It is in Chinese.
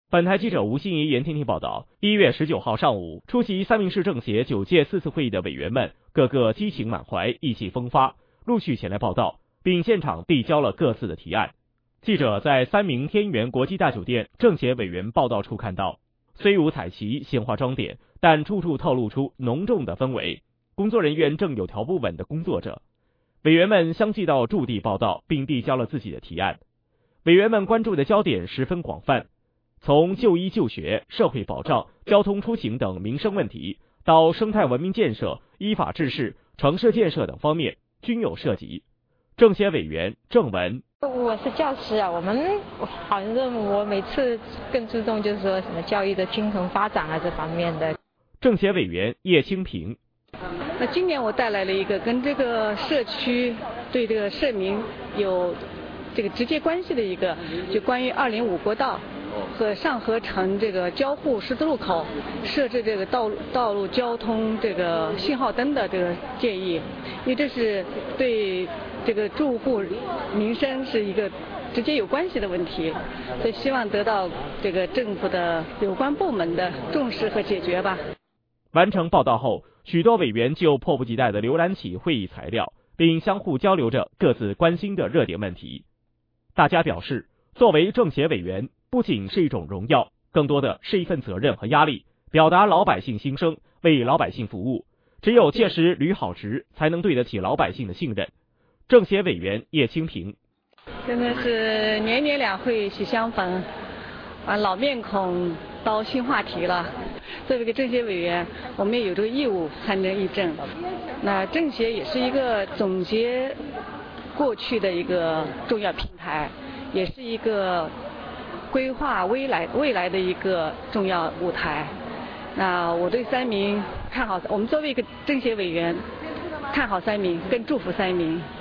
本台记者吴欣怡、严婷婷报道，1月19号上午，出席三明市政协9届4次会议的委员们，个个激情满怀，意气风发，陆续前来报道，并现场递交了各自的提案。记者在三明天元国际大酒店政协委员报道处看到，虽无彩旗、鲜花装点，但处处透露出浓重的氛围。工作人员正有条不紊地工作着，委员们相继到驻地报道，并递交了自己的提案。委员们关注的焦点十分广泛，从就医就学、社会保障、交通出行等民生问题，到生态文明建设、依法治市、城市建设等方面均有涉及。政协委员郑文： 我是教师啊，好像我每次更注重就是说什么教育的均衡发展啊这方面的。 政协委员叶清平： 那今年我带来了一个跟这个社区对这个市民有这个直接关系的一个，就关于205国道和上河城这个交互十字路口设置这个道路交通这个信号灯的这个建议，因为这是对这个住户民生是一个直接有关系的问题，所以希望得到这个政府的有关部门的重视和解决吧。 完成报道后，许多委员就迫不及待地浏览起会议材料，并相互交流着各自关心的热点问题。大家表示，作为政协委员不仅是一种荣耀，更多的是一份责任和压力，表达老百姓心声，为老百姓服务。只有切实履好职，才能对得起老百姓的信任。政协委员叶清平： 真的是年年两会喜相逢，老面孔到新话题了。作为一个政协委员，我们也有这个义务参政议政。那政协也是一个总结过去的一个重要平台，也是一个规划未来的一个重要舞台。那我对三民看好，我们作为一个政协委员，看好三民，更祝福三民。